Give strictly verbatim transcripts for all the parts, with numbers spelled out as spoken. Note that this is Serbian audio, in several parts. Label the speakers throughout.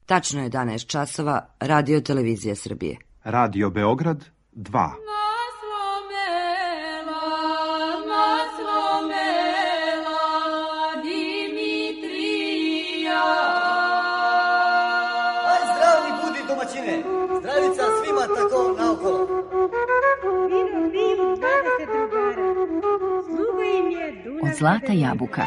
Speaker 1: Tačno je jedanaest časova, Radio Televizija Srbije.
Speaker 2: Radio Beograd dva.
Speaker 3: Zdravica svima tako naokolo.
Speaker 4: Vino, vino, dvadete drugara. Sluga im je Dunav.
Speaker 5: Od Zlata jabuka.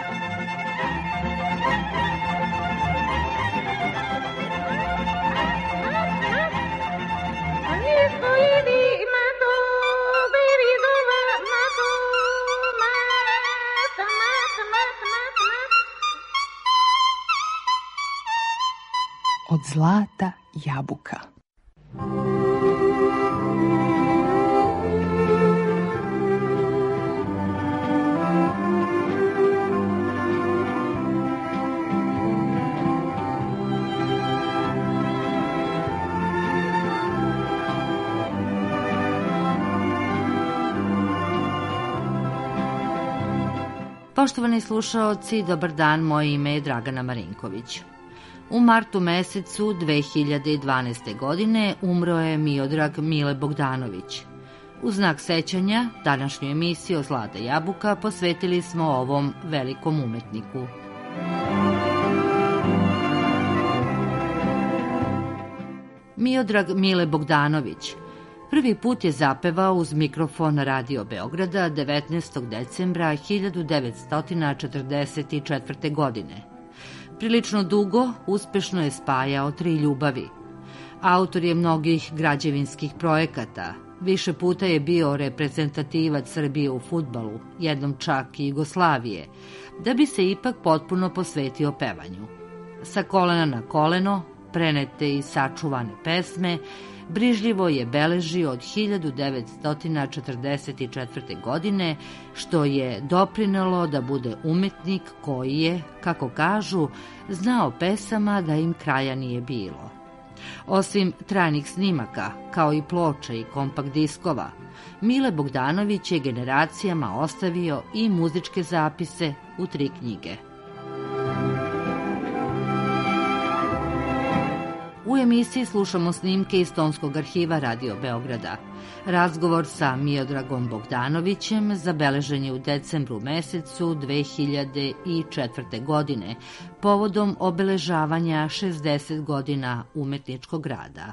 Speaker 5: Od Zlata jabuka.
Speaker 6: Poštovani slušaoci, dobar dan, moje ime je Dragana Marinković. U martu mesecu dve hiljade dvanaeste. godine umro je Miodrag Mile Bogdanović. U znak sećanja, današnju emisiju o Zlata jabuka posvetili smo ovom velikom umetniku. Miodrag Mile Bogdanović prvi put je zapevao uz mikrofon Radio Beograda devetnaestog decembra hiljadu devetsto četrdeset četvrte. godine. Prilično dugo uspešno je spajao tri ljubavi. Autor je mnogih građevinskih projekata, više puta je bio reprezentativac Srbije u fudbalu, jednom čak i Jugoslavije, da bi se ipak potpuno posvetio pevanju. Sa kolena na koleno, prenete i sačuvane pesme, brižljivo je beležio od hiljadu devetsto četrdeset četvrte. godine, što je doprinelo da bude umetnik koji je, kako kažu, znao pesama da im kraja nije bilo. Osim trajnih snimaka, kao i ploča i kompakt diskova, Mile Bogdanović je generacijama ostavio i muzičke zapise u tri knjige. U emisiji slušamo snimke iz tonskog arhiva Radio Beograda. Razgovor sa Miodragom Bogdanovićem zabeležen je u decembru mesecu dve hiljade četvrte. godine, povodom obeležavanja šezdeset godina umetničkog rada.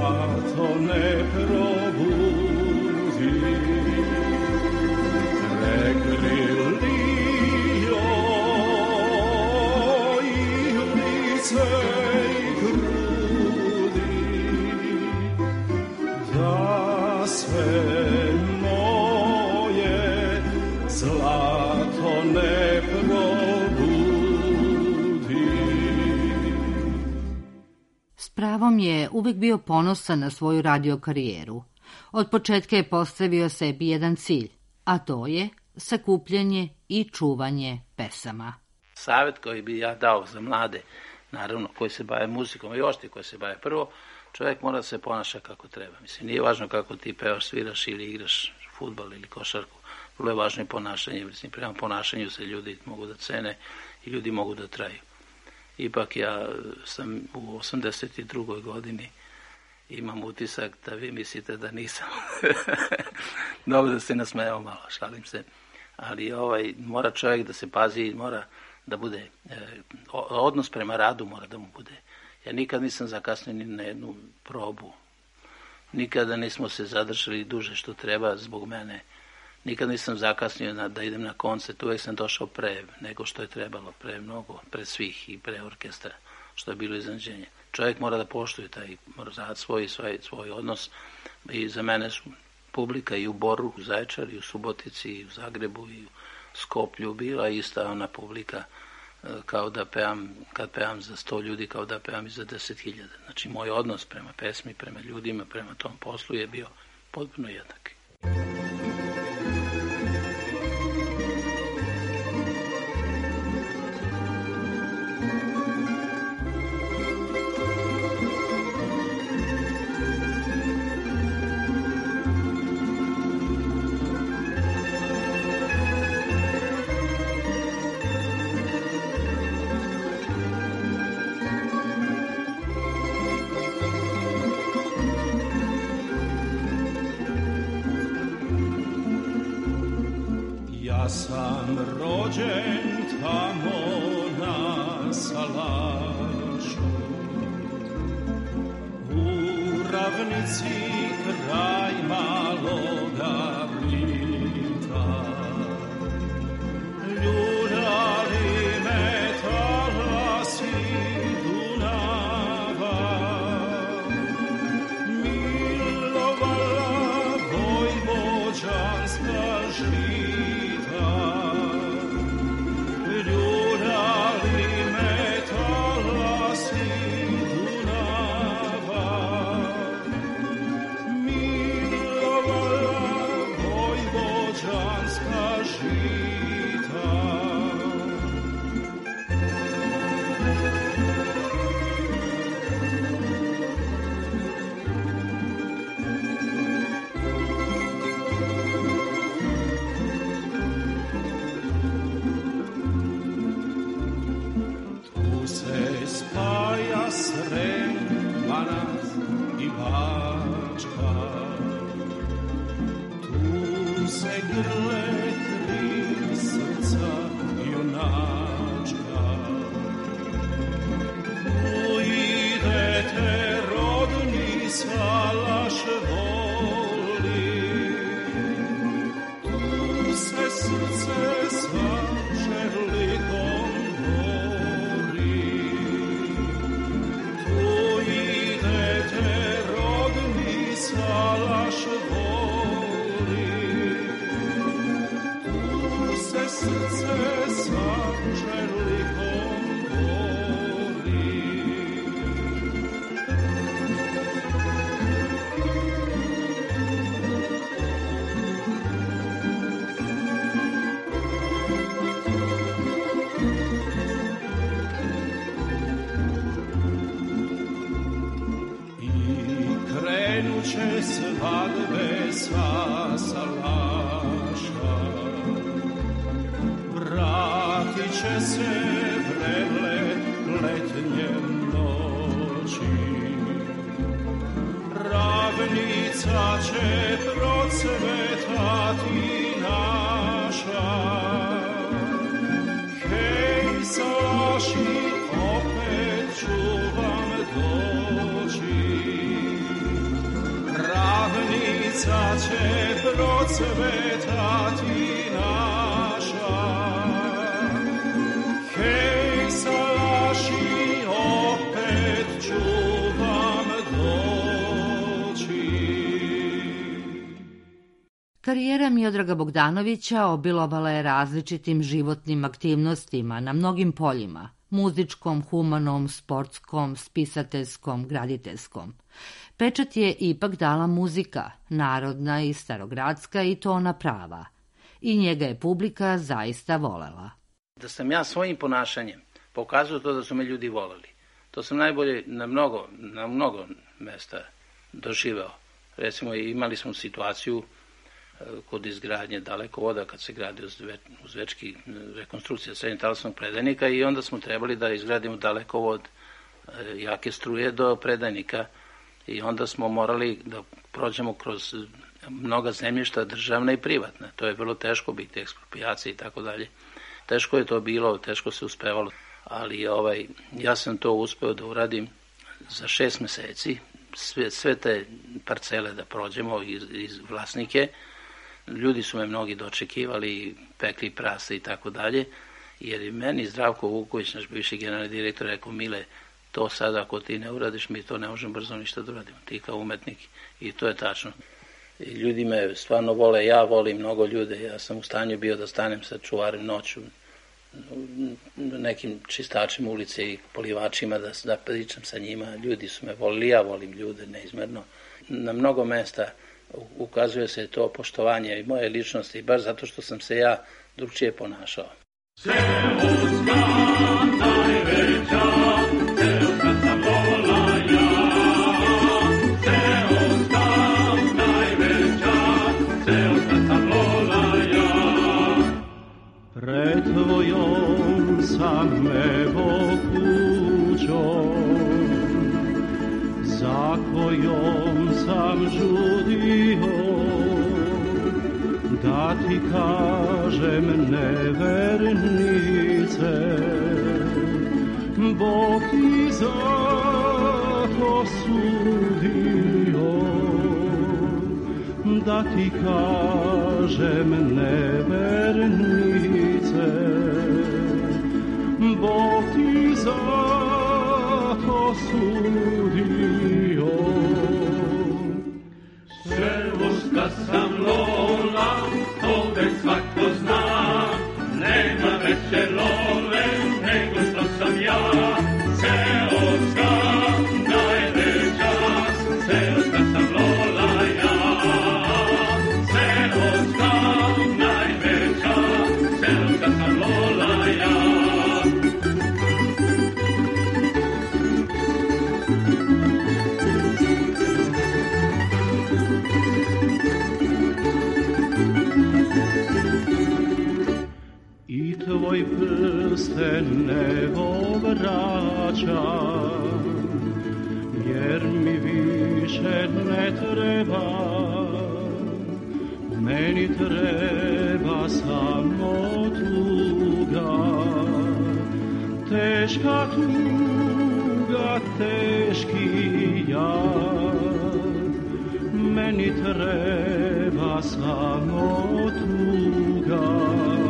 Speaker 7: zlato ne probudi. Rekli li joj lice i grudi, da sve moje zlato ne probudi.
Speaker 6: S pravom je uvek bio ponosan na svoju radio karijeru. Od početka je postavio sebi jedan cilj, a to je sakupljanje i čuvanje pesama.
Speaker 8: Savjet koji bi ja dao za mlade, naravno, koji se bave muzikom i ošti koji se bave, prvo, čovjek mora da se ponaša kako treba. Mislim, nije važno kako ti pevaš, sviraš ili igraš fudbal ili košarku. Vrlo je važno i ponašanje. Mislim, prema ponašanju se ljudi mogu da cene i ljudi mogu da traju. Ipak ja sam u osamdeset drugoj godini, imam utisak da vi mislite da nisam. Dobro da se nasmejao malo, šalim se. Ali ovaj, mora čovjek da se pazi, mora da bude, eh, odnos prema radu mora da mu bude. Ja nikad nisam zakasnio ni na jednu probu. Nikada nismo se zadržali duže što treba zbog mene. Nikad nisam zakasnio na, da idem na koncert, uvijek sam došao pre nego što je trebalo, pre mnogo, pre svih i pre orkestra, što je bilo iznenađenje. Čovjek mora da poštuje taj, mora da svoj, svoj, svoj odnos i za mene su publika i u Boru, u Zaječaru, i u Subotici, i u Zagrebu, i u Skoplju bila ista ona publika kao da pevam, kad pevam za sto ljudi, kao da pevam i za deset hiljada. Znači, moj odnos prema pesmi, prema ljudima, prema tom poslu je bio potpuno jednak.
Speaker 7: Ja sam rođen tamo na Salašu, u ravnici kraj maloga Blita. Ljuljali me talasi Dunava, milovala vojvođanska žita. Ljuljali me talasi Dunava, milovala vojvođanska žita. Tu se spaja Srem, Banat i Bačka. Tu se grle tri srca junačka. Tu idete rodni Salaš voli, tu se srce sa žerlikom bori. Tu idete rodni Salaš voli, tu se srce sa žerlikom bori. I krenuće svadbe sa Salaša, vratit će se vrele letnje noći. Ravnica će procvetati naša. Hej, Salaši, opet ću vam doći. sveta ti naša. Hej, salaši, opet ću vam doći.
Speaker 6: Karijera Miodraga Bogdanovića obilovala je različitim životnim aktivnostima na mnogim poljima, muzičkom, humanom, sportskom, spisateljskom, graditeljskom. Pečat je ipak dala muzika, narodna i starogradska i to ona prava. I njega je publika zaista volela.
Speaker 8: Da sam ja svojim ponašanjem pokazao to da su me ljudi voleli. To sam najbolje na mnogo, na mnogo mesta doživeo. Recimo, imali smo situaciju kod izgradnje dalekovoda, kad se gradi uz Zvečki rekonstrukcija srednjetalasnog predajnika i onda smo trebali da izgradimo dalekovod jake struje do predajnika i onda smo morali da prođemo kroz mnoga zemljišta državna i privatna. To je bilo teško biti, eksproprijacije i tako dalje. Teško je to bilo, teško se uspevalo, ali ovaj, ja sam to uspeo da uradim za šest meseci, sve, sve te parcele da prođemo iz, iz vlasnike. Ljudi su me mnogi dočekivali, pekli prase i tako dalje, jer i meni Zdravko Vuković, naš bivši generalni direktor, rekao: Mile, to sada ako ti ne uradiš, mi to ne možemo brzo ništa da uradimo, ti kao umetnik. I to je tačno. I ljudi me stvarno vole, ja volim mnogo ljude, ja sam u stanju bio da stanem sa čuvarem noću, nekim čistačima ulice i polivačima, da, da pričam sa njima. Ljudi su me volili, ja volim ljude neizmerno. Na mnogo mesta ukazuje se to poštovanje i moje ličnosti, baš zato što sam se ja drugčije ponašao.
Speaker 7: Seoska najveća, seoska sam vola ja. Seoska najveća, seoska sam vola ja. Pred tvojom sam evo kućom, za kojom sam žudio, da ti kažem nevernice, Bog ti zato sudio, da ti kažem nevernice, Bog ti zato sudio. Seoska sam Lola, to već svako zna, nema veće Lole nego što sam ja. Seoska najveća, seoska sam Lola ja. Seoska najveća, seoska sam Lola ja. Tvoj prsten evo vraća, jer mi više ne treba, meni treba samo tuga, teška tuga, teški jad, meni treba samo tuga,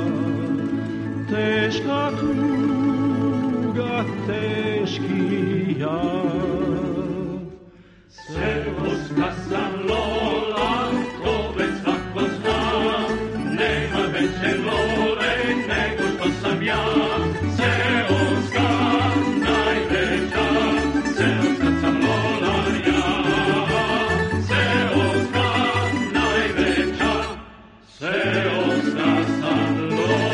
Speaker 7: teška tuga, teški jad. Seoska sam Lola, to već svako zna, nema veće Lole nego što sam ja. Seoska najveća, seoska sam Lola ja. Seoska najveća, seoska sam Lola.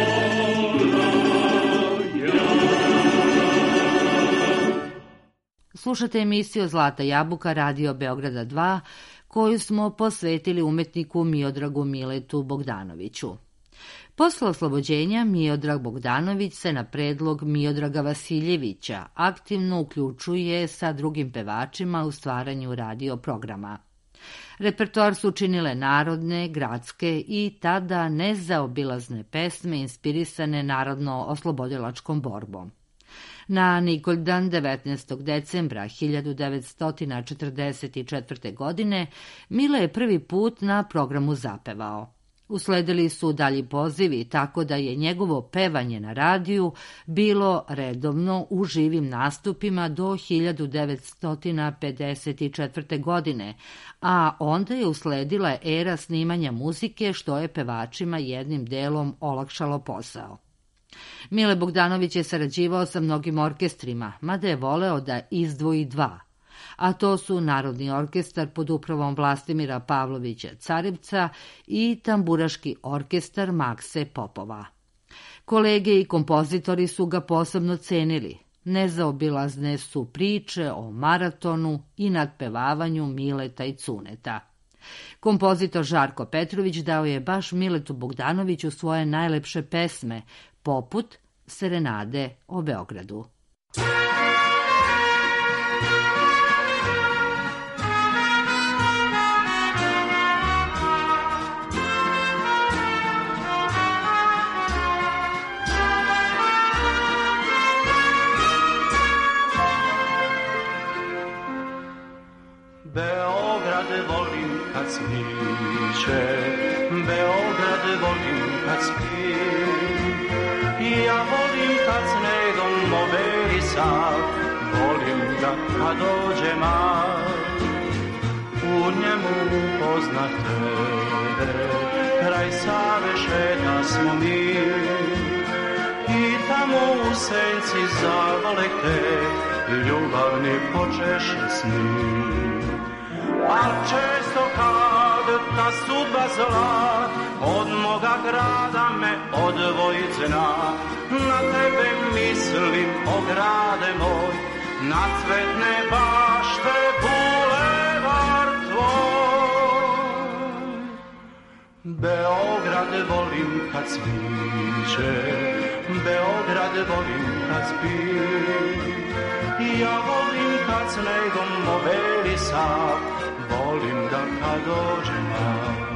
Speaker 6: Slušate emisiju Zlata jabuka Radio Beograda dva, koju smo posvetili umetniku Miodragu Miletu Bogdanoviću. Posle oslobođenja Miodrag Bogdanović se na predlog Miodraga Vasiljevića aktivno uključuje sa drugim pevačima u stvaranju radio programa. Repertoar su činile narodne, gradske i tada nezaobilazne pesme inspirisane narodno-oslobodilačkom borbom. Na Nikoldan devetnaestog decembra hiljadu devetsto četrdeset četvrte. godine Mile je prvi put na programu zapevao. Usledili su dalji pozivi, tako da je njegovo pevanje na radiju bilo redovno u živim nastupima do hiljadu devetsto pedeset četvrte. godine, a onda je usledila era snimanja muzike, što je pevačima jednim delom olakšalo posao. Mile Bogdanović je sarađivao sa mnogim orkestrima, mada je voleo da izdvoji dva, a to su Narodni orkestar pod upravom Vlastimira Pavlovića Carevca i Tamburaški orkestar Makse Popova. Kolege i kompozitori su ga posebno cenili. Nezaobilazne su priče o maratonu i nadpevavanju Mileta i Cuneta. Kompozitor Žarko Petrović dao je baš Miletu Bogdanoviću svoje najlepše pesme, poput Serenade o Beogradu.
Speaker 7: Beograd volim kad smiče, Beograd volim kad spi. Ja volim kad snegom oberisa, volim ga kad dođe mar. U njemu upoznat tebe, kraj Save šeta smo mi. I tamo u senci zavolek te, ljubavni počeše sni. Al često kad ta sudba zla od moga grada me odvoji zna, na tebe mislim, o grade moj, na cvetne bašte bulevar tvoj. Beograd volim kad sviće, Beograd volim kad spi. Ja volim kad snegom oberisa, volim ga kad dođe mar.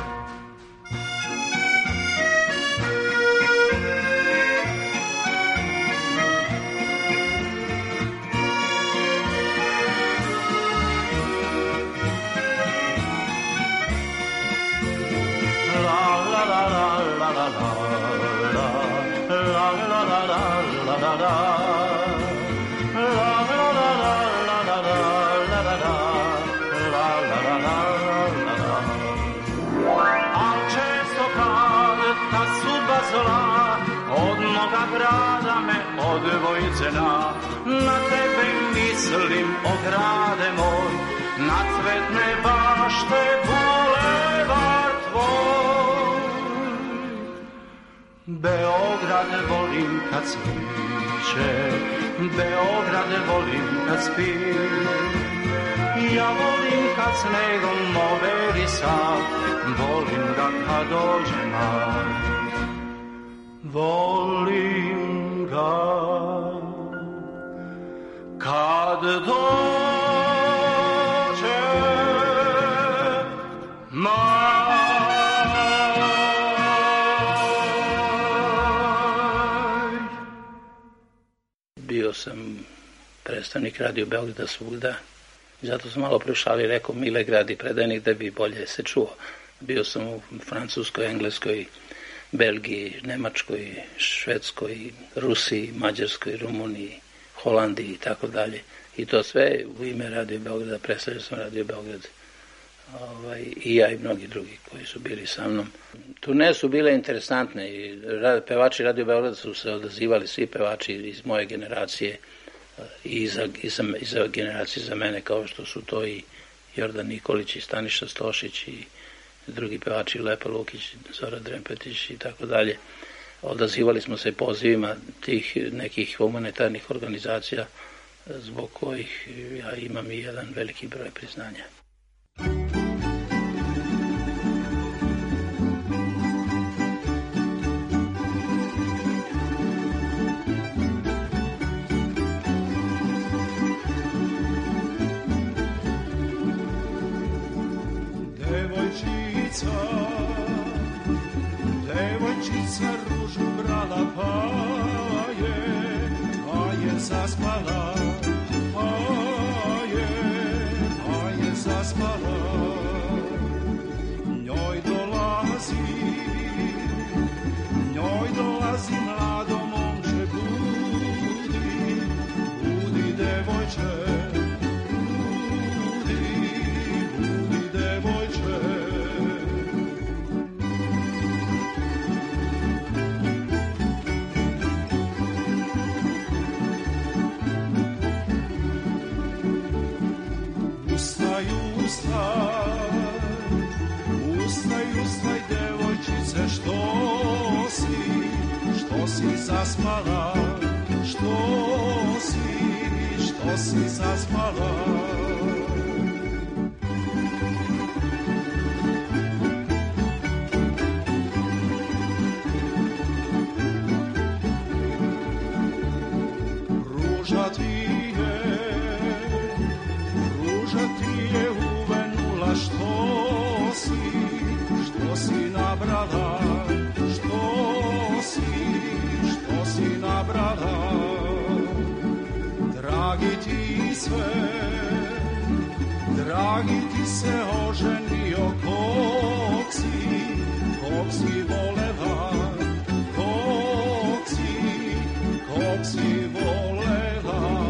Speaker 7: La la la la la la la la la la la la la. Od moga grada me odvoji cena, na tebe mislim, o grade moj, na cvetne bašte bulevar tvoj. Beograd volim kad sviće, Beograd volim kad spi. Ja volim kad snegom oberisa, volim ga kad dođe mar. Volim ga kad dođe maj.
Speaker 8: Bio sam predstavnik Radio Beograda svugda, zato sam malo prešali, rekao Milegrad i predajnik da bi bolje se čuo. Bio sam u Francuskoj, Engleskoj, Belgiji, Nemačkoj, Švedskoj, Rusiji, Mađarskoj, Rumuniji, Holandiji i tako dalje. I to sve u ime Radio Beograda, predstavljao sam Radio Beograd. Ovaj, i ja i mnogi drugi koji su bili sa mnom. Turne su bile interesantne i pevači Radio Beograda su se odazivali, svi pevači iz moje generacije i za, i za, i za generacije za mene, kao što su to i Jordan Nikolić i Staniša Stošić i drugi pevači, Lepa Lukić, Zora Drempetić i tako dalje. Odazivali smo se pozivima tih nekih humanitarnih organizacija zbog kojih ja imam i jedan veliki broj priznanja.
Speaker 9: Devojčica ružu brala, pa je, pa je zaspala, pa je, pa je zaspala. ustaj, ustaj, ustaj, devojčice, što si, što si zaspala, što si, što si zaspala. Ruža ti je, ruža ti je uvenula, što si, što si nabrala, što si, što si nabrala. Dragi ti sve, dragi ti se oženio, kog si, kog si volela, kog si, kog si volela.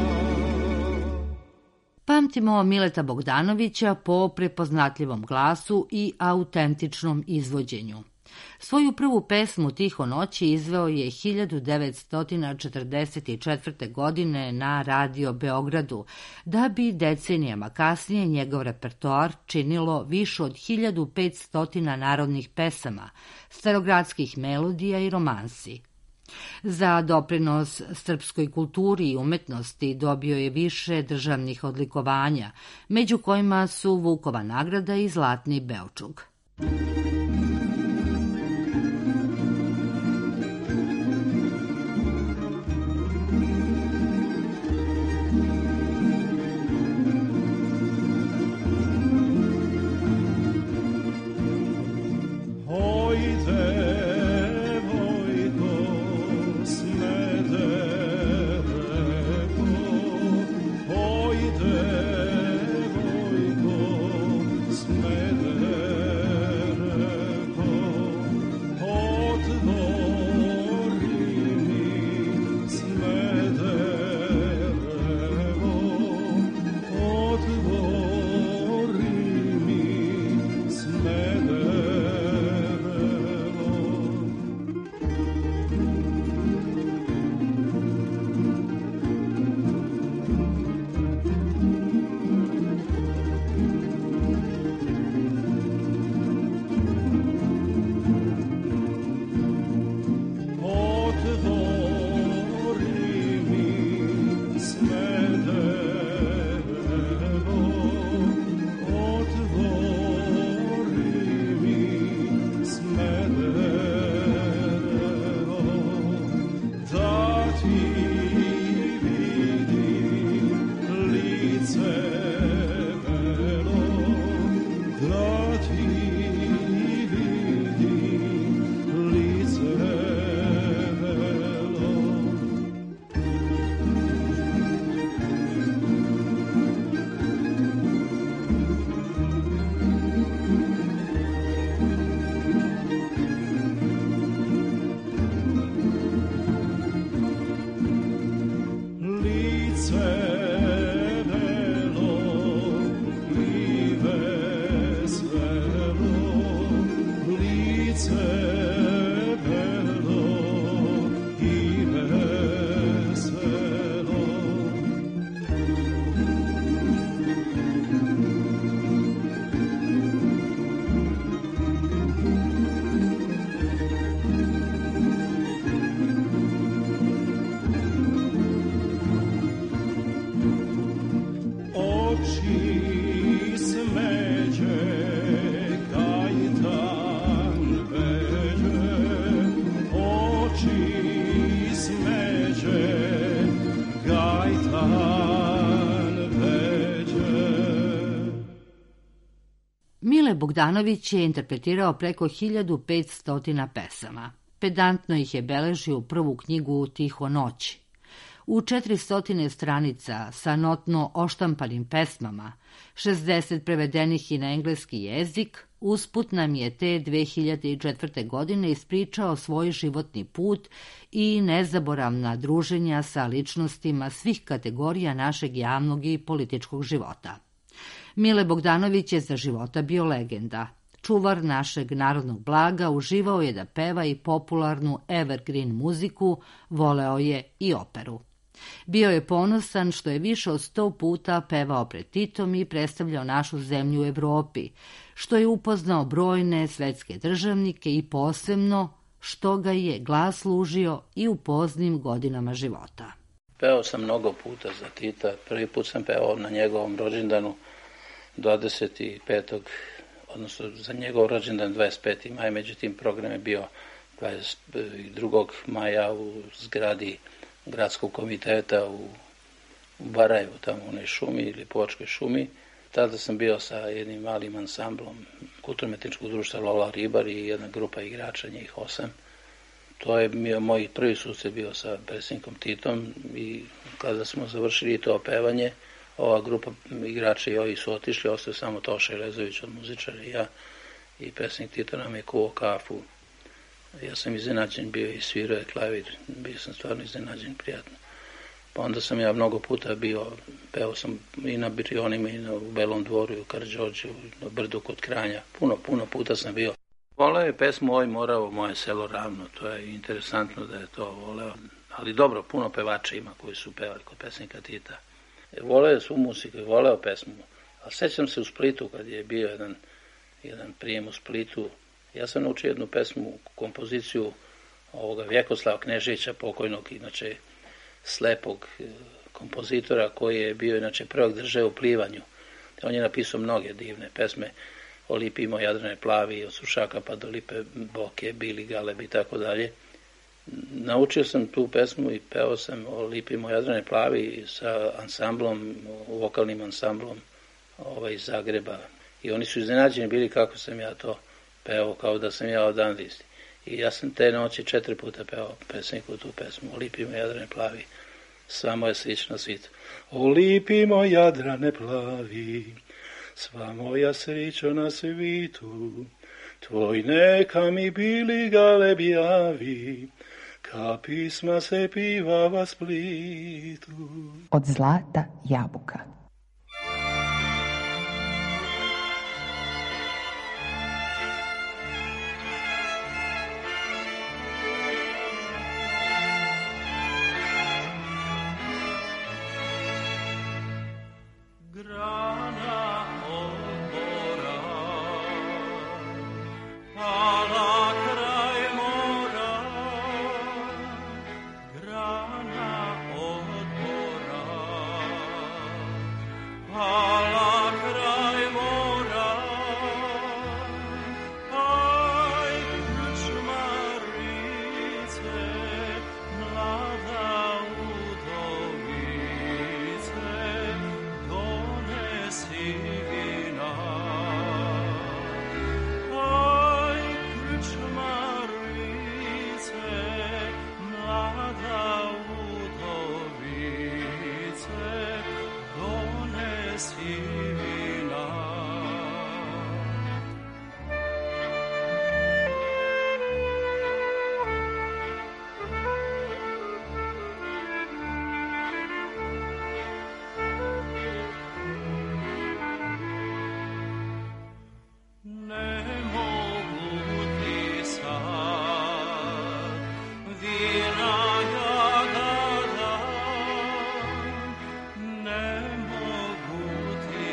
Speaker 6: Pamtimo Mileta Bogdanovića po prepoznatljivom glasu i autentičnom izvođenju. Svoju prvu pesmu Tiho noći izveo je hiljadu devetsto četrdeset četvrte. godine na Radio Beogradu, da bi decenijama kasnije njegov repertoar činilo više od hiljadu petsto narodnih pesama, starogradskih melodija i romansi. Za doprinos srpskoj kulturi i umetnosti dobio je više državnih odlikovanja, među kojima su Vukova nagrada i Zlatni Beočug. Mile Bogdanović je interpretirao preko hiljadu petsto pesama. Pedantno ih je beležio u prvu knjigu Tiho noći. U četiristo stranica sa notno oštampanim pesmama, šezdeset prevedenih i na engleski jezik, usput nam je te dve hiljade četvrte. godine ispričao svoj životni put i nezaboravna druženja sa ličnostima svih kategorija našeg javnog i političkog života. Mile Bogdanović je za života bio legenda. Čuvar našeg narodnog blaga, uživao je da peva i popularnu evergreen muziku, voleo je i operu. Bio je ponosan što je više od sto puta pevao pred Titom i predstavljao našu zemlju u Evropi, što je upoznao brojne svetske državnike i posebno što ga je glas služio i u poznim godinama života.
Speaker 8: Peo sam mnogo puta za Tita. Prvi put sam peo na njegovom rođendanu dvadeset petog odnosno za njegov rođendan dvadeset petog maja, međutim program je bio dvadeset drugog maja u zgradi gradskog komiteta u, u Barajevu, tamo u onoj šumi ili Povačkoj šumi. Tada sam bio sa jednim malim ansamblom kulturno-umetničkog društva Lola Ribar i jedna grupa igrača, njih osam. To je bio moj prvi susret bio sa predsjednikom Titom i kada smo završili to pevanje, ova grupa igrača i ovi su otišli, ostao samo Toša Elezović od muzičara i ja, i predsjednik Tito nam je kuvao kafu. Ja sam iznenađen bio i svirao je klavir, bio sam stvarno iznenađen, prijatno. Pa onda sam ja mnogo puta bio, peo sam i na Birionima i na, u Belom dvoru, i u Karađorđu, na Brdu kod Kranja, puno, puno puta sam bio. Voleo je pesmu Oj morao moje selo ravno, to je interesantno da je to voleo, ali dobro, puno pevača ima koji su pevali kod pesnika Tita. Voleo je svu muziku i voleo pesmu, ali sećam se u Splitu kad je bio jedan, jedan prijem u Splitu. Ja sam naučio jednu pesmu, kompoziciju ovoga Vjekoslava Kneževića, pokojnog, inače slepog kompozitora koji je bio inače prvog države u plivanju. On je napisao mnoge divne pesme, o lipi moj Jadrane plavi, od Sušaka pa do Lipe Boke, Bili Galeb i tako dalje. Naučio sam tu pesmu i peo sam o lipi moj Jadrane plavi sa ansamblom, vokalnim ansamblom ovaj, iz Zagreba. I oni su iznenađeni bili kako sam ja to peo, kao da sam ja odande isti. I ja sam te noći četiri puta peo pesniku tu pesmu, o lipi moj Jadrane plavi, sva moja sreća na svijetu. O lipi moj Jadrane plavi, sva moja sreća na svijetu, tvoj neka mi Bili Galeb javi, ka pisma se pivava Splitu.
Speaker 5: Od zlata jabuka.
Speaker 9: Ne mogu ti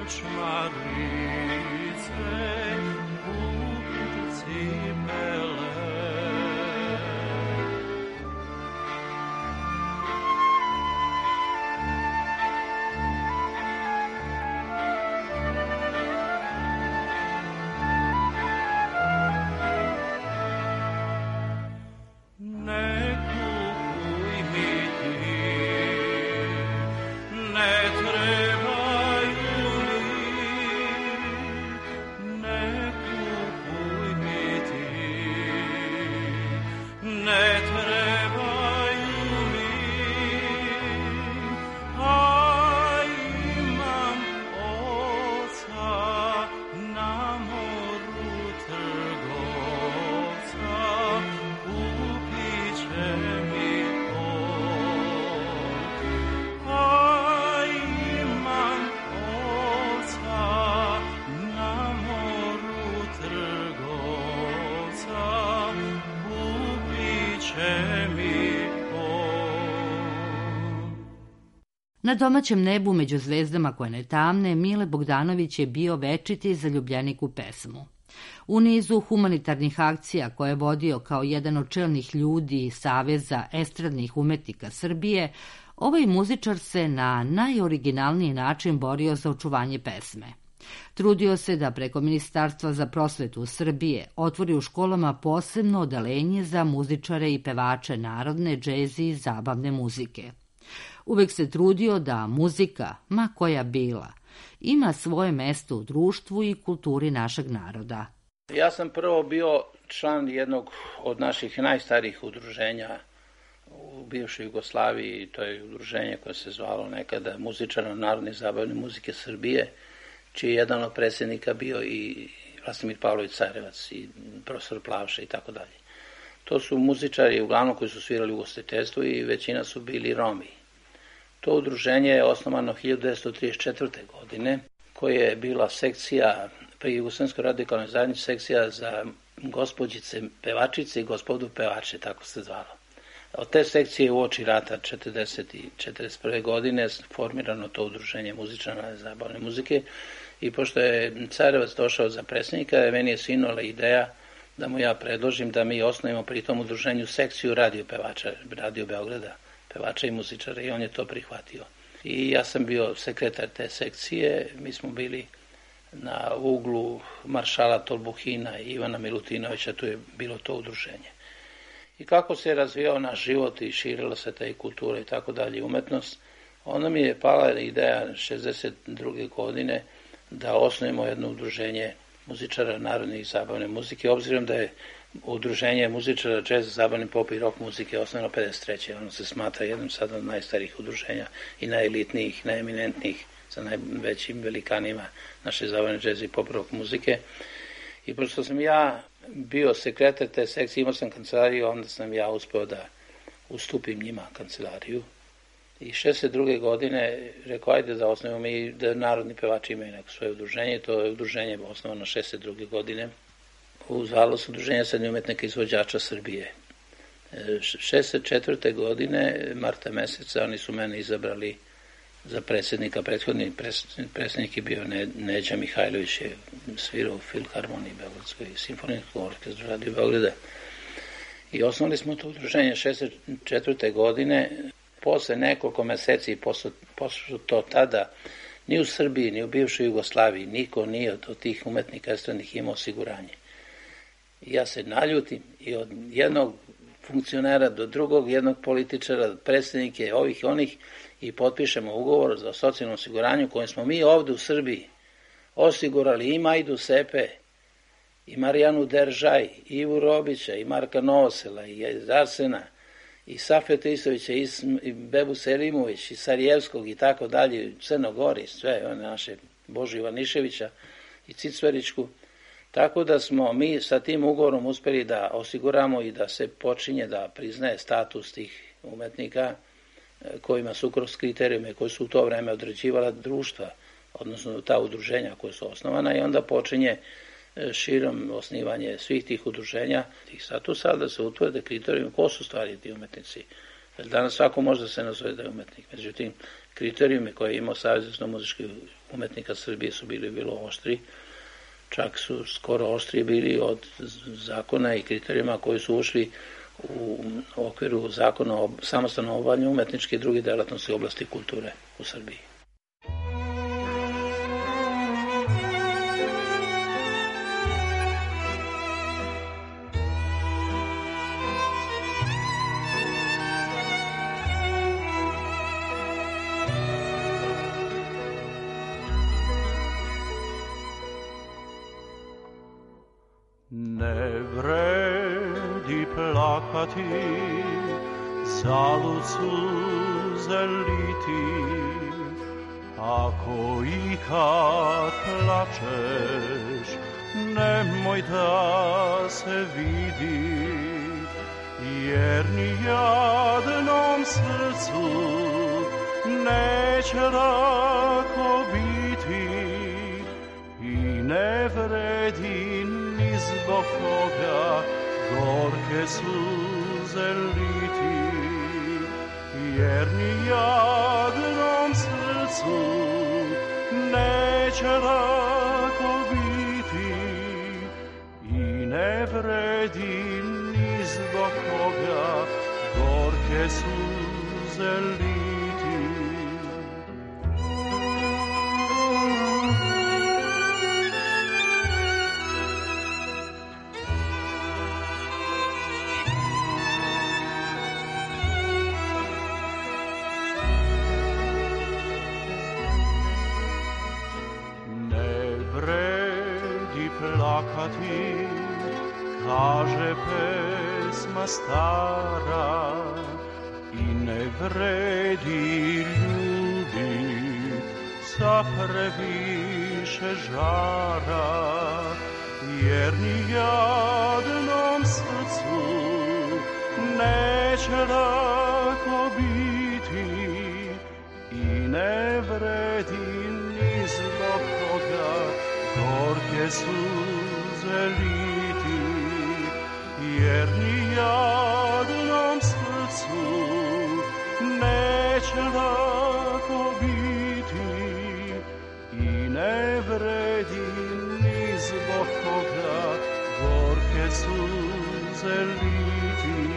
Speaker 6: Na domaćem nebu među zvezdama koje ne tamne, Mile Bogdanović je bio večiti zaljubljenik u pesmu. U nizu humanitarnih akcija koje je vodio kao jedan od čelnih ljudi Saveza estradnih umetnika Srbije, ovaj muzičar se na najoriginalniji način borio za očuvanje pesme. Trudio se da preko Ministarstva za prosvetu Srbije otvori u školama posebno odeljenje za muzičare i pevače narodne, džezi i zabavne muzike. Uvek se trudio da muzika, ma koja bila, ima svoje mesto u društvu i kulturi našeg naroda.
Speaker 8: Ja sam prvo bio član jednog od naših najstarijih udruženja u bivšoj Jugoslaviji. To je udruženje koje se zvalo nekada Muzičara narodne i zabavne muzike Srbije, čiji je jedan od predsjednika bio i Vlastimir Pavlović Carevac i profesor Plavša i tako dalje. To su muzičari uglavnom koji su svirali u ugostiteljstvu i većina su bili Romi. To udruženje je osnovano hiljadu devetsto trideset četvrte. godine, koje je bila sekcija pri Jugoslovenskoj radikalnoj zajednici, sekcija za gospođice pevačice i gospodu pevače, tako se zvalo. Od te sekcije uoči rata četrdeset i četrdeset prve. godine formirano to udruženje muzičara zabavne muzike i pošto je Carevac došao za predsjednika, meni je sinula ideja da mu ja predložim da mi osnovimo pri tom udruženju sekciju radio pevača, Radio Beograda, pevača i muzičara, i on je to prihvatio. I ja sam bio sekretar te sekcije, mi smo bili na uglu maršala Tolbuhina i Ivana Milutinovića, tu je bilo to udruženje. I kako se je razvijao naš život i širila se ta i kultura i tako dalje, umetnost, onda mi je pala ideja šezdeset druge. godine da osnovimo jedno udruženje muzičara narodne i zabavne muzike, obzirom da je udruženje muzičara džez, zabavne pop i rock muzike osnovano pedeset treće. Ono se smatra jednom sad od najstarijih udruženja i najelitnijih, najeminentnijih, sa najvećim velikanima naše zabavne džez i pop rock muzike. I pošto sam ja bio sekretar te sekcije, imao sam kancelariju, onda sam ja uspeo da ustupim njima kancelariju. I šezdeset druge. godine rekao, ajde da osnovimo mi, da narodni pevači imaju neko svoje udruženje. To je udruženje osnovano šezdeset druge. godine. Zvalo se udruženje srednjih umetnika izvođača Srbije. šezdeset četvrte. godine, marta meseca, oni su mene izabrali za predsjednika. Prethodni predsjednik je bio Neđa Mihajlović, je svirao u Filharmoniji Beogradskoj i Simfonijskom orkestru Radio Beograda. I osnovali smo to udruženje šezdeset četvrte. godine. Posle nekoliko meseci, posle, posle to tada, ni u Srbiji, ni u bivšoj Jugoslaviji, niko nije od tih umetnika estradnih imao osiguranje. I ja se naljutim i od jednog funkcionera do drugog, jednog političara, predsjednike, ovih i onih, i potpišemo ugovor za socijalno osiguranje kojem smo mi ovde u Srbiji osigurali i Majdu Sepe, i Marijanu Deržaj, i Ivu Robića, i Marka Novosela, i Arsena, i Safeta Isovića, i Bebu Selimović, i Sarijevskog, i tako dalje, Crnogori, sve, one naše, Božu Ivaniševića, i Cicveričku. Tako da smo mi sa tim ugovorom uspeli da osiguramo i da se počinje da priznaje status tih umetnika kojima su kroz kriterijume koji su u to vreme određivala društva, odnosno ta udruženja koja su osnovana, i onda počinje širom osnivanje svih tih udruženja, tih statusa, da se utvrde kriterijumi ko su stvari ti umetnici. Danas svako može da se nazove da je umetnik. Međutim, kriterijumi koje je imao Savez muzičkih umetnika Srbije su bili bilo oštri, čak su skoro oštriji bili od zakona i kriterijuma koji su ušli u okviru zakona o samostalnom obavljanju umetničke i druge delatnosti u oblasti kulture u Srbiji.
Speaker 9: Ne vredi plakati, zalud suze liti, ako ikad plačeš, nemoj da se vidi, jer ni jadnom srcu neće lako biti i ne vredi ni zbog koga gorke suze liti, jer ni jadnom srcu neće lako biti i ne vredi ni zbog koga gorke suze liti. Plakati, kaže pesma stara, i ne vredi ljubit sa previše žara, jer ni jadnom srcu neće lako biti i ne vredi ni zbog koga gorke suze liti, jer ni jadnom srcu neće lako biti i ne vredi ni zbog koga gorke suze liti.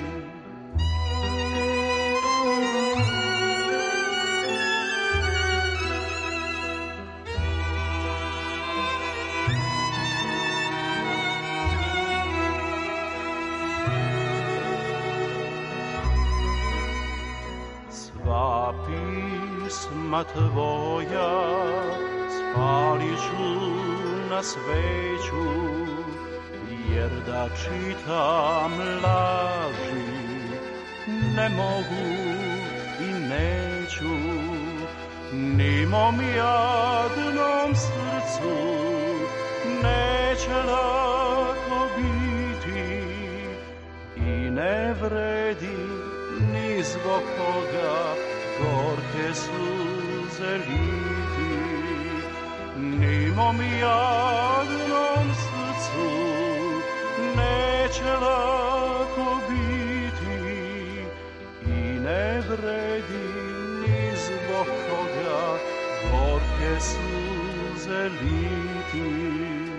Speaker 9: Pisma tvoja spalit ću na sveću, jer da čitam laži ne mogu i neću, ni mom jadnom srcu neće lako biti i ne vredi ni zbog koga gorke suze liti, ni mom jadnom srcu neće lako biti i ne vredi ni zbog koga gorke suze liti.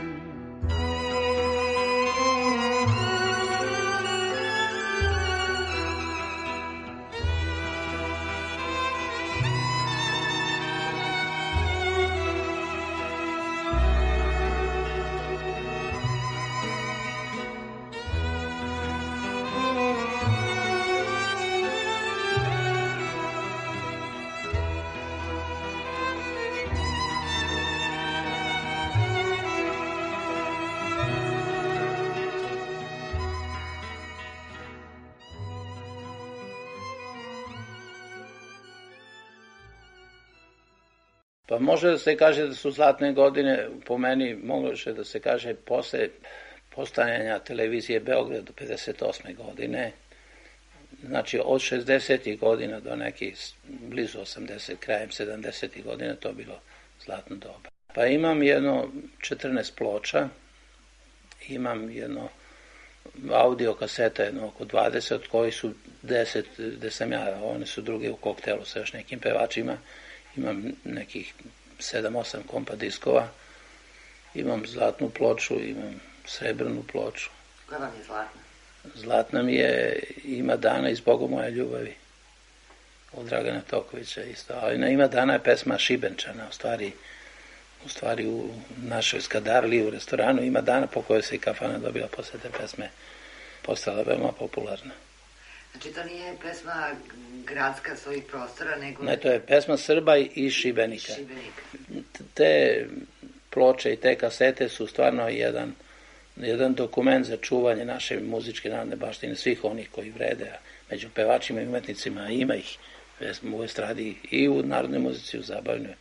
Speaker 8: Pa može da se kaže da su zlatne godine, po meni može da se kaže posle postajanja televizije Beograd do pedeset osme godine, znači od šezdesetih godina do nekih blizu osamdeset, krajem sedamdesetih godina, to bilo zlatno doba. Pa imam jedno četrnaest ploča, imam jedno audio kaseta, jedno oko dvadeset, od kojih su deset, gde sam ja, one su druge u koktelu sa još nekim pevačima. Imam nekih sedam osam kompa diskova, imam zlatnu ploču, imam srebrnu ploču.
Speaker 1: Koja vam je zlatna?
Speaker 8: Zlatna mi je Ima dana iz Boga moje ljubavi, od Dragana Tokovića isto, ali Ima dana je pesma Šibenčana, u stvari, u stvari u našoj Skadarli, u restoranu Ima dana, po kojoj se i kafana dobila posle te pesme, postala veoma popularna.
Speaker 1: Znači to nije pesma gradska s ovih prostora, nego...
Speaker 8: Ne, to je pesma Srba i Šibenika.
Speaker 1: Šibenika.
Speaker 8: Te ploče i te kasete su stvarno jedan, jedan dokument za čuvanje naše muzičke narodne baštine, svih onih koji vrede, a među pevačima i umetnicima ima ih u estradi i u narodnoj muzici, u zabavnoj.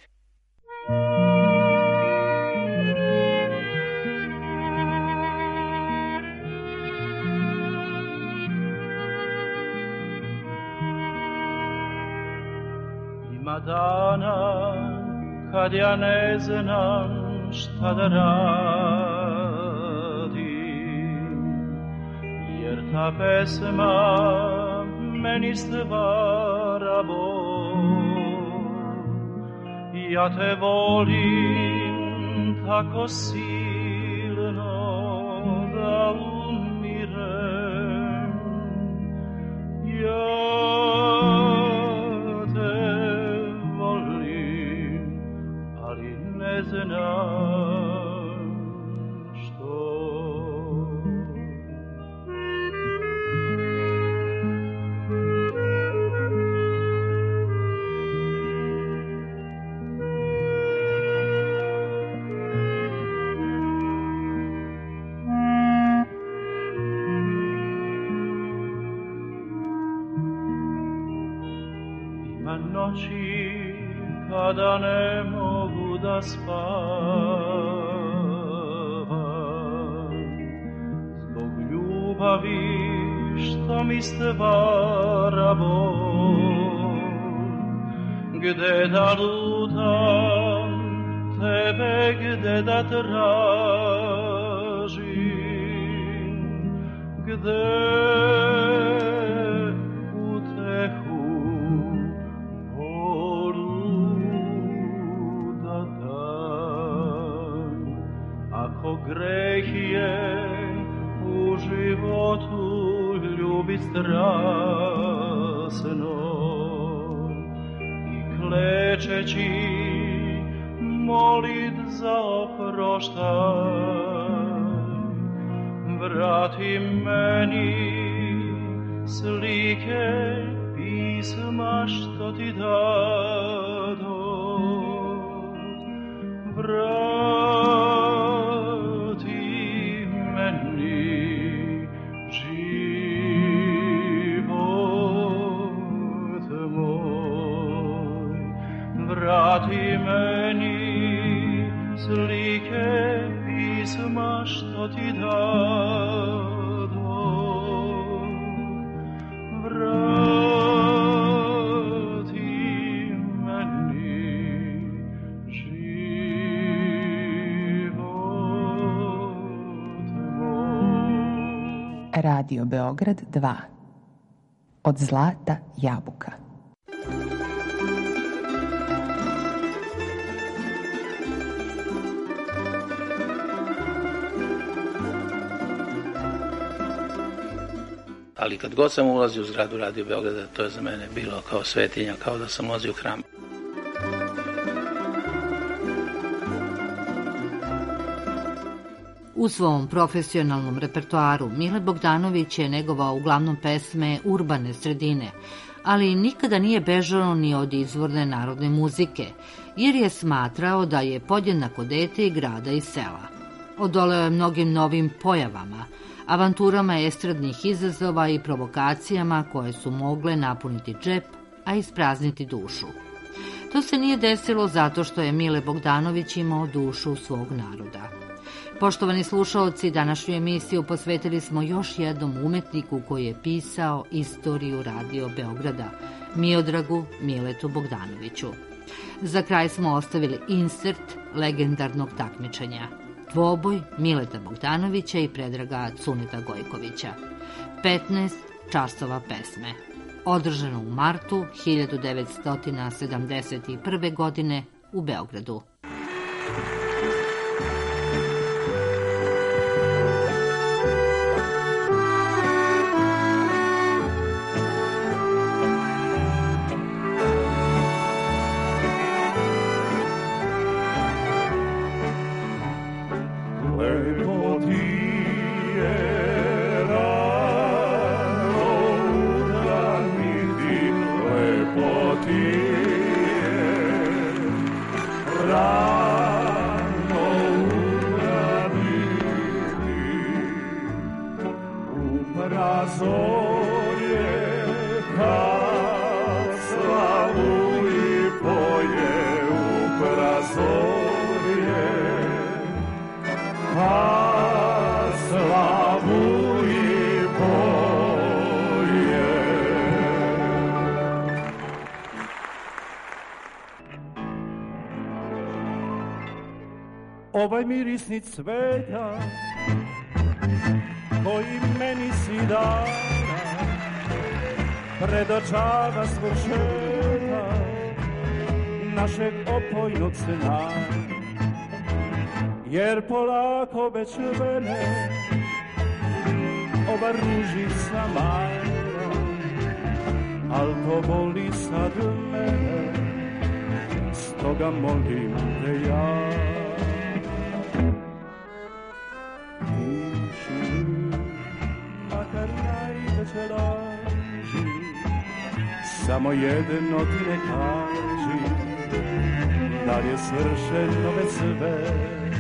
Speaker 9: Ima dana kad ja ne znam šta da radim, jer ta pesma meni stvara bol. Ja te volim tako silno da umirem. Ja ne znam što. Ima noći kada ne mogu da spavam zbog ljubavi što mi stvara bol. Gde da lutam tebe, gde da tražim, gde utehu ako greh je u životu ljubit strasno i klečeći molit za oproštaj, vrati meni slike pisma što ti dado, vrati vrati meni slike pisma što ti dado, vrati meni život moj.
Speaker 5: Radio Beograd dva. Od zlata jabuka.
Speaker 8: Ali kad god sam ulazio u zgradu Radio Beograda, to je za mene bilo kao svetinja, kao da sam ulazio u hram.
Speaker 6: U svom profesionalnom repertoaru Mile Bogdanović je negovao uglavnom pesme urbane sredine, ali nikada nije bežao ni od izvorne narodne muzike, jer je smatrao da je podjednako dete i grada i sela. Odoleo je mnogim novim pojavama, avanturama estradnih izazova i provokacijama koje su mogle napuniti džep, a isprazniti dušu. To se nije desilo zato što je Mile Bogdanović imao dušu svog naroda. Poštovani slušaoci, današnju emisiju posvetili smo još jednom umetniku koji je pisao istoriju Radio Beograda, Miodragu Miletu Bogdanoviću. Za kraj smo ostavili insert legendarnog takmičenja. dvoboj Mileta Bogdanovića i Predraga Cuneta Gojkovića. petnaest časova pesme. Održano u martu hiljadu devetsto sedamdeset prve. godine u Beogradu.
Speaker 9: Ovaj mirisni cveta koji meni si dala predočava svršetak našeg opojnog sna, jer polako već vene ova ruži sama, al to boli sad mene, stoga molim te ja. Samo jedno ti ne kaži, da li je svršeno već sve.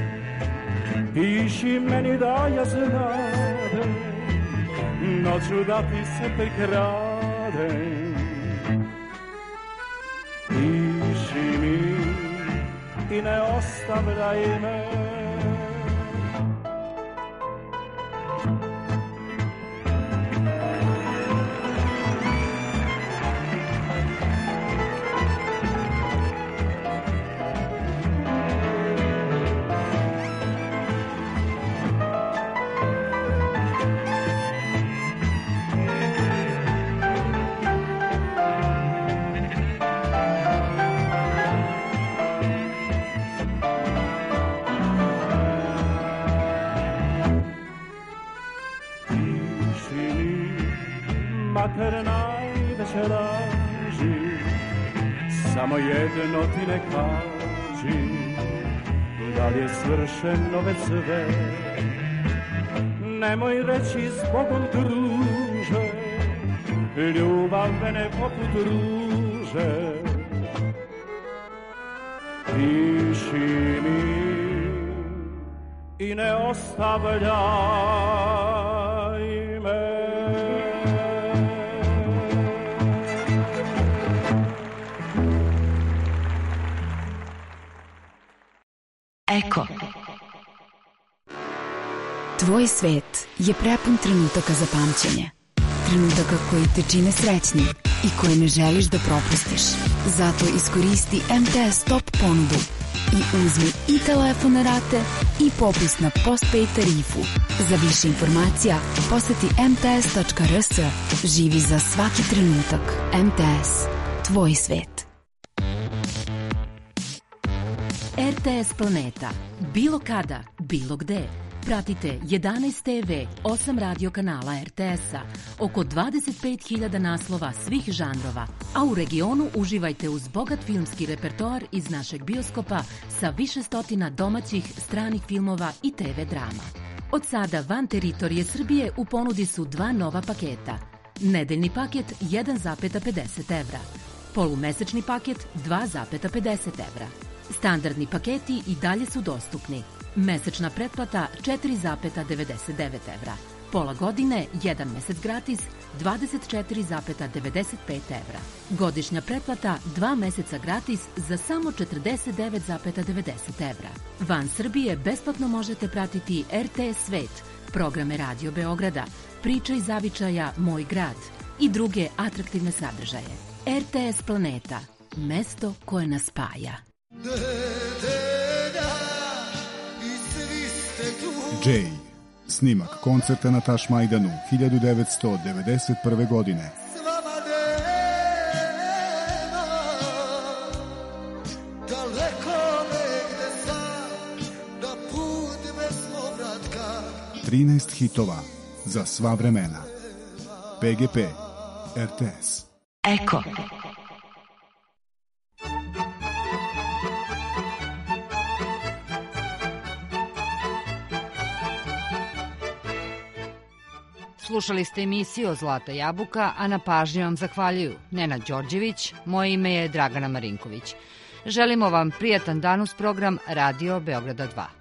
Speaker 9: Piši meni da ja znadem, noću da ti se prikradem. Piši mi i ne ostavljaj me. Makar najveće laži, samo jedno ti ne kaži, da li je svršeno već sve. Nemoj reći zbogom druže, ljubav mene poput ruže. Piši mi i ne ostavljaj me.
Speaker 10: Eko. Tvoj svet je prepun trenutaka za pamćenje. Trenutaka koji te čine srećnim i koje ne želiš da propustiš. Zato iskoristi M T S Top ponudu i uzmi i telefon na rate i popust na postpaid tarifu. Za više informacija poseti em te es tačka er es. Živi za svaki trenutak. M T S. Tvoj svet.
Speaker 11: R T S Planeta. Bilo kada, bilo gde. Pratite jedanaest te ve, osam radio kanala R T S-a, oko dvadeset pet hiljada naslova svih žanrova, a u regionu uživajte uz bogat filmski repertoar iz našeg bioskopa sa više stotina domaćih, stranih filmova i te ve drama. Od sada van teritorije Srbije u ponudi su dva nova paketa. Nedeljni paket jedan zarez pedeset evra, polumesečni paket dva zarez pedeset evra. Standardni paketi i dalje su dostupni. Mesečna pretplata četiri zarez devedeset devet evra. Pola godine, jedan mesec gratis, dvadeset četiri zarez devedeset pet evra. Godišnja pretplata, dva meseca gratis za samo četrdeset devet zarez devedeset evra. Van Srbije besplatno možete pratiti R T S Svet, programe Radio Beograda, Priča iz zavičaja Moj grad i druge atraktivne sadržaje. R T S Planeta, mesto koje nas spaja.
Speaker 3: I svi
Speaker 12: Jay. Snimak koncerta na Tašmajdanu hiljadu devetsto devedeset prve. godine. trinaest hitova za sva vremena. P G P, R T S.
Speaker 11: Eko.
Speaker 6: Slušali ste emisiju Zlata jabuka, a na pažnji vam zahvaljuju Nenad Đorđević, moje ime je Dragana Marinković. Želimo vam prijatan dan uz program Radio Beograda dva.